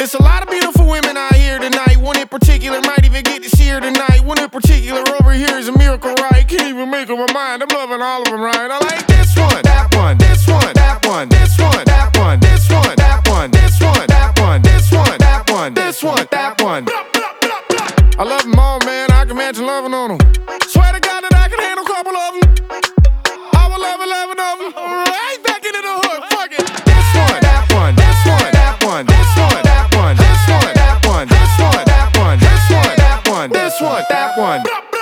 It's a lot of beautiful women out here tonight. One in particular might even get to see her tonight. One in particular over here is a miracle, right? Can't even make up my mind. I'm loving all of them, right? I like this one, that one, this one, that one, this one, that one, this one, that one, this one, that one, this one, that one, this one, that one. I love them all, man. I can imagine loving on them. Swear to God that I can handle a couple of them. I will love 11 of them. Right back into the hook. Fuck it. This one, that one, this one, that one, this one, that one, this one, that one, this one, that one, this one, that one, this one, that one.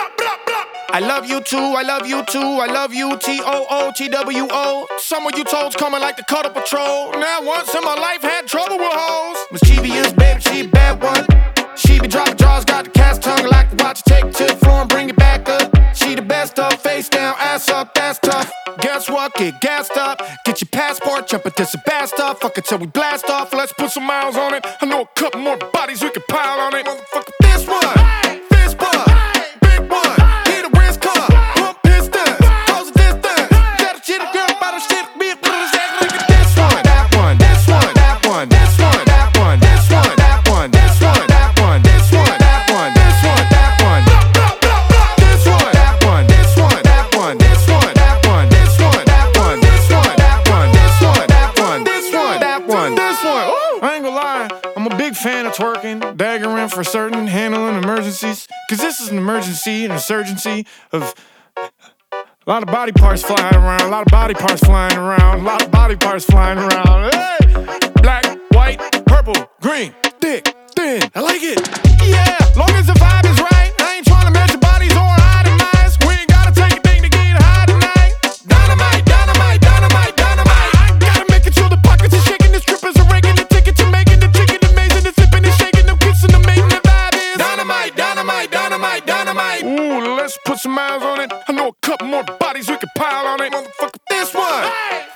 I love you too, I love you too, I love you, T-O-O-T-W-O. Some of you toads coming like the Cutter Patrol. Now once in my life had trouble with hoes. Mischievous baby, she a bad one. She be dropping jaws, got the cast tongue, like to watch her take it to the floor and bring it back up. She the best of, face down, ass up, that's tough. Guess what, get gassed up. Get your passport, jump into some bad stuff. Fuck it till we blast off, let's put some miles on it. I know a couple more bodies we can pile on it. Motherfucker, this one, fist bump, big one. Hit a wrist cut, pump pistons, close the distance. Got a shit, a girl, about a shit, be a put a stack. Look at this one, that one, this one, that one, this one, that one, this one, that one, this one, that one, this one, that one, this one, that one. This one, that one, this one, that one, this one, that one, this one, that one, this one, that one, this one, that one, this one, that one, this one. I ain't gonna lie, I'm a big fan of twerking, daggering for certain, handling emergencies. Cause this is an emergency, an insurgency of a lot of body parts flying around, a lot of body parts flying around, a lot of body parts flying around. Hey! Black, white, purple, green, thick, thin, I like it. Yeah, long as the vibe is right, I ain't trying to measure bodies or itemize. We ain't gotta take a thing to get high tonight. Dynamite, dynamite, dynamite, dynamite. I gotta make it till the pockets are shaking, the strippers are raking, the tickets are making, the chicken amazing, the sipping and shaking, the kissing, the making, the vibe is dynamite, dynamite, dynamite, dynamite. Ooh, let's put some miles on it. I know a couple more bodies we can pile on it. Motherfucker, this one. Hey!